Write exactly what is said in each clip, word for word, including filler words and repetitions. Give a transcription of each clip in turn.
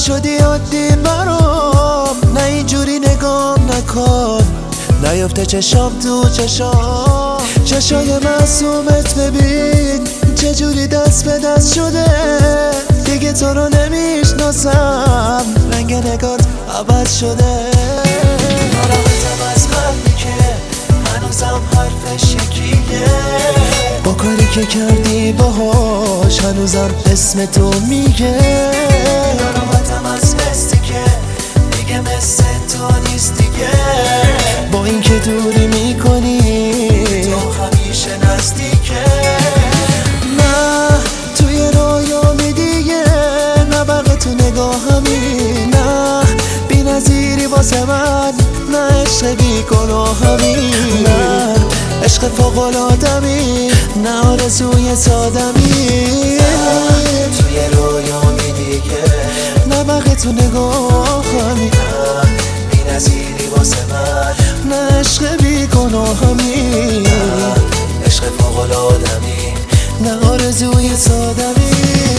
شدی عادی برام، نه اینجوری نگام نکن، نیفته چشام تو چشام. چشای معصومت ببین چجوری دست به دست شده، دیگه تو رو نمیشناسم، رنگ نگات عوض شده. ناراحتم از قلبی که هنوزم حرفش یکیه، با کاری که کردی باهاش هنوزم اسم تو میگه. ناراحتم از حسی که دیگه مثل تو نیست دیگه، با این که دوری میکنی تو همیشه نزدیکه. نه توی رویامی دیگه، نه بقیه تو نگاهمی، نه بی نظیری واسه من، نه عشق بی گناهمی، نه عشق فوق‌العاده‌ای، نه آرزوی سادمی. توی رویامی دیگه، نه بقیه تو نگاهمی، نه بی نظیری واسه من، نه عشق بی گناهمی، نه عشق فوق‌العاده‌ای، نه آرزوی سادمی.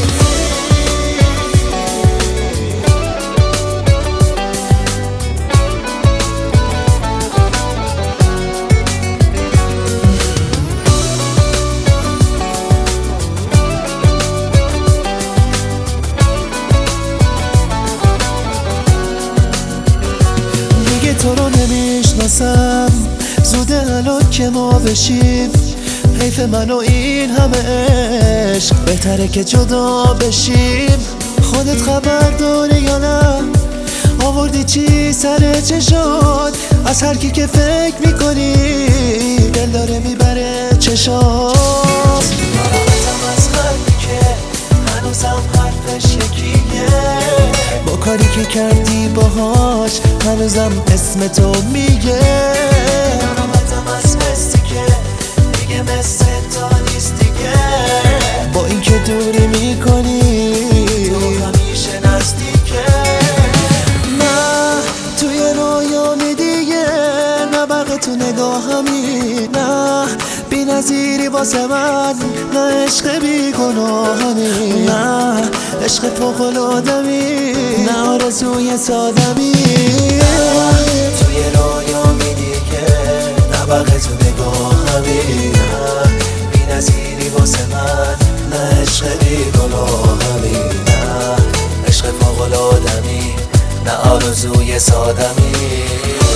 تو رو نمیشناسم، زوده الان که ما بشیم، حیف من و این همه عشق، بهتره که جدا بشیم. خودت خبر داری یا نه؟ آوردی چی سر چشات؟ از هر کی که فکر میکنی دل داره میبره چشات. ناراحتم از قلبی که هنوزم حرفش یکیه، با کاری که کردی باهاش هنوزم اسم تو میگه. ناراحتم از حسی که دیگه مثل تو نیست دیگه، با این که دوری میکنی تو همیشه نزدیکه. نه توی رویامی دیگه، نه بقیه تو نگاهمی، نه بی نظیری واسه من، نه عشق بی گناهمی، نه عشق فوق‌العاده‌ای، نه آرزوی سادمی. توی رویامی دیگه، نه بقیه تو نگاهمی، نه بی نظیری واسه من، نه عشق بی گناهمی، نه عشق فوق‌العاده‌ای، نه آرزوی سادمی.